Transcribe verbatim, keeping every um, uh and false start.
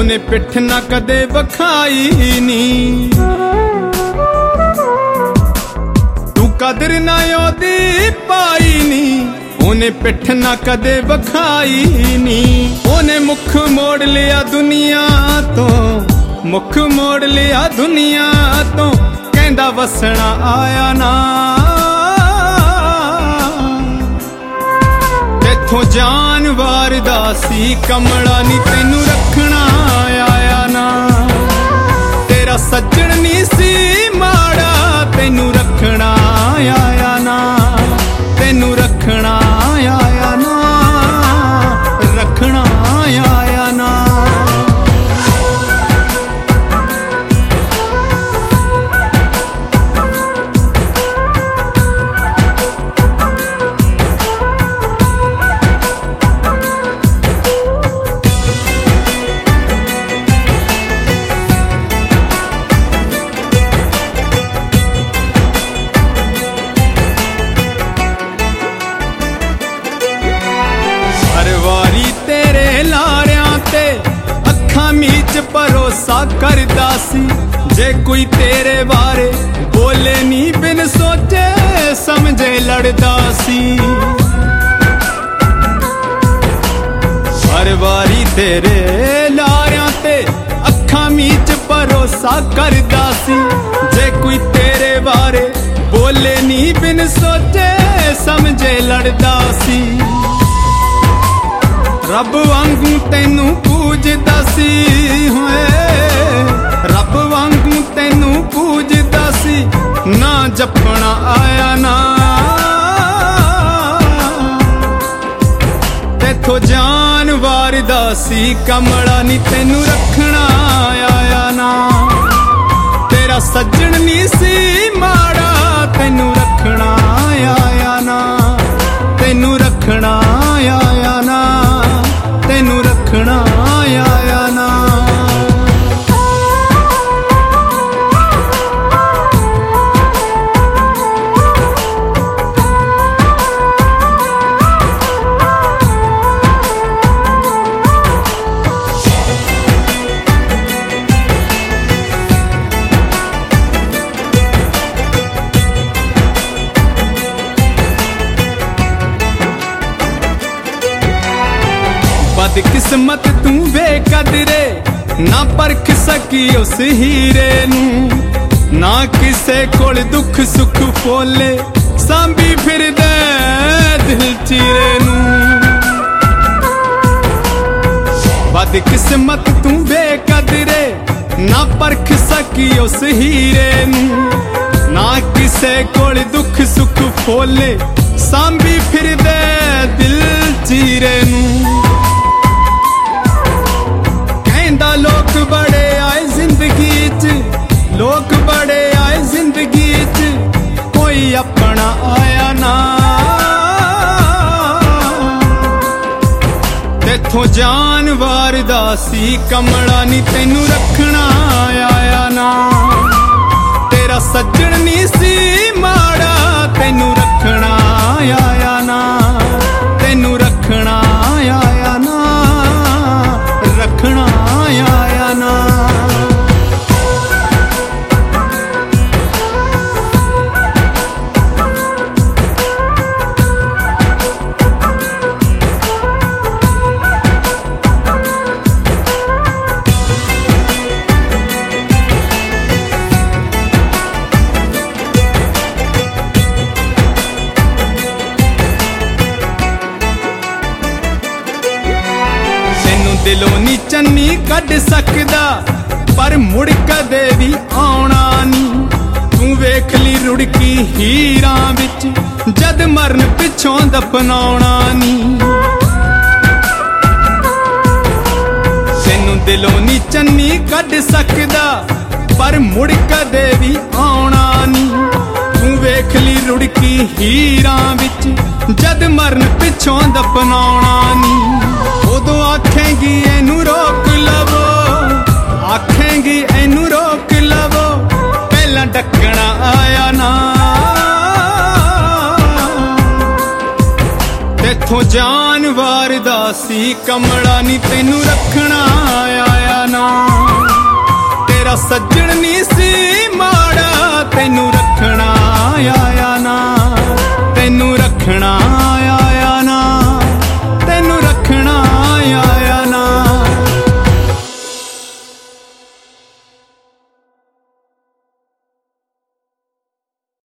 ਉਹਨੇ ਪਿੱਠ ਨਾ ਕਦੇ ਵਿਖਾਈ ਨੀ। ਤੂੰ ਕਦਰ ਨਾ ਉਹਦੀ ਪਾਈ ਨੀ, ਉਹਨੇ ਪਿੱਠ ਨਾ ਕਦੇ ਵਿਖਾਈ ਨੀ। ਉਹਨੇ ਮੁੱਖ ਮੋੜ ਲਿਆ ਦੁਨੀਆ ਤੋਂ, ਮੁੱਖ ਮੋੜ ਲਿਆ ਦੁਨੀਆ ਤੋਂ, ਕਹਿੰਦਾ ਵਸਣਾ ਆਇਆ ਨਾ। ਤੇਥੋਂ ਜਾਨ ਵਾਰਦਾ ਸੀ ਕਮਲਾ ਨੀ, ਤੈਨੂੰ ਰੱਖਣਾ ਆਇਆ ਨਾ। ਤੇਰਾ ਸੱਜਣ ਨੀ ਸੀ ਮਾੜਾ, ਤੈਨੂੰ ਰੱਖਣਾ ਆਇਆ ਨਾ। ਤੈਨੂੰ ਰੱਖਣਾ ਆਇਆ ਨਾ, ਰੱਖਣਾ ਆਇਆ ਨਾ। ਤੇਰੇ ਲਾਰਿਆਂ ਤੇ ਅੱਖਾਂ ਮੀਚ ਭਰੋਸਾ ਕਰਦਾ ਸੀ। ਜੇ ਕੋਈ ਤੇਰੇ ਬਾਰੇ ਬੋਲੇ ਨੀ ਬਿਨ ਸੋਚੇ ਸਮਝੇ ਲੜਦਾ ਸੀ। ਹਰ ਵਾਰੀ ਤੇਰੇ ਲਾਰਿਆਂ ਤੇ ਅੱਖਾਂ ਮੀਚ ਭਰੋਸਾ ਕਰਦਾ ਸੀ। ਜੇ ਕੋਈ ਤੇਰੇ ਬਾਰੇ ਬੋਲੇ ਨੀ ਬਿਨ ਸੋਚੇ ਸਮਝੇ ਲੜਦਾ ਸੀ। ਰੱਬ ਵਾਂਗੂ ਤੈਨੂੰ ਪੂਜਦਾ ਸੀ ਹੋਏ, ਰੱਬ ਵਾਂਗੂ ਤੈਨੂੰ ਪੂਜਦਾ ਸੀ। ਨਾ ਜਪਣਾ ਆਇਆ ਨਾ, ਤੇਥੋਂ ਜਾਨ ਵਾਰਦਾ ਸੀ ਕਮਲਾ ਨੀ, ਤੈਨੂੰ ਰੱਖਣਾ ਆਇਆ ਨਾ। ਤੇਰਾ ਸੱਜਣ ਨੀ ਸੀ ਮਾੜਾ, ਤੈਨੂੰ ਰੱਖਣਾ ਆਇਆ ਨਾ। ਤੈਨੂੰ ਰੱਖਣਾ ਆਇਆ ਨਾ, ਤੈਨੂੰ ਰੱਖਣਾ ਆਇਆ ਨਾ। ਬਦਕਿਸਮਤ ਤੂੰ ਬੇਕਦਰੇ, ਨਾ ਪਰਖ ਸਕੀ ਉਸ ਹੀਰੇ ਨੂੰ। ਨਾ ਕਿਸੇ ਕੋਲ ਦੁੱਖ ਸੁੱਖ ਫੋਲੇ, ਸਾਂਭੀ ਫਿਰਦੇ ਦਿਲ ਚੀਰੇ ਨੂੰ। ਬਦਕਿਸਮਤ ਤੂੰ ਬੇਕਦਰੇ, ਨਾ ਪਰਖ ਸਕੀ ਉਸ ਹੀਰੇ ਨੂੰ। ਨਾ ਕਿਸੇ ਕੋਲ ਦੁੱਖ ਸੁੱਖ ਫੋਲੇ, ਸਾਂਭੀ ਫਿਰਦੇ ਦਿਲ ਚੀਰੇ ਨੂੰ। ਲੋਕ ਬੜੇ ਆਏ ਜ਼ਿੰਦਗੀ 'ਚ, ਲੋਕ ਬੜੇ ਆਏ ਜ਼ਿੰਦਗੀ 'ਚ, ਕੋਈ ਆਪਣਾ ਆਇਆ ਨਾ। ਤੇਥੋਂ ਜਾਨ ਵਾਰਦਾ ਸੀ ਕਮਲਾ ਨੀ, ਤੈਨੂੰ ਰੱਖਣਾ ਆਇਆ ਨਾ। ਤੇਰਾ ਸੱਜਣ ਨੀ ਸੀ ਮਾੜਾ, ਤੈਨੂੰ ਰੱਖਣਾ ਆਇਆ ਨਾ। ਤੈਨੂੰ ਰੱਖਣਾ ਆਇਆ ਨਾ, ਰੱਖਣਾ ਆਇਆ ਨਾ। ਦਿਲੋਂ ਨੀ ਚੰਨੀ ਕੱਢ ਸਕਦਾ, ਪਰ ਮੁੜ ਕਦੇ ਵੀ ਆਉਣਾ ਨੀ। ਤੂੰ ਵੇਖ ਲਈ ਰੁੜਕੀ ਹੀਰਾਂ ਵਿੱਚ, ਜਦ ਮਰਨ ਪਿੱਛੋਂ ਦਫਨਾਉਣਾ ਨੀ। ਤੈਨੂੰ ਦਿਲੋਂ ਨੀ ਚੰਨੀ ਕੱਢ ਸਕਦਾ, ਪਰ ਮੁੜ ਕਦੇ ਵੀ ਆਉਣਾ ਨੀ। ਤੂੰ ਵੇਖ ਲਈ ਰੁੜਕੀ ਹੀਰਾਂ ਵਿੱਚ, ਜਦ ਮਰਨ ਪਿੱਛੋਂ ਦਫਨਾਉਣਾ ਨੀ। ਉਦੋਂ ਆਖੇਂਗੀ ਇਹਨੂੰ ਰੋਕ ਲਵੋ, ਆਖੇਂਗੀ ਇਹਨੂੰ ਰੋਕ ਲਵੋ, ਪਹਿਲਾਂ ਡੱਕਣਾ ਆਇਆ ਨਾ। ਤੇਥੋਂ ਜਾਨ ਵਾਰਦਾ ਸੀ ਕਮਲਾ ਨੀ, ਤੈਨੂੰ ਰੱਖਣਾ ਆਇਆ ਨਾ ਤੇਰਾ ਸੱਜਣ ਨੀ ਸੀ ਮਾੜਾ ਤੈਨੂੰ ਰੱਖਣਾ ਆਇਆ ਨਾ ਤੈਨੂੰ ਰੱਖਣਾ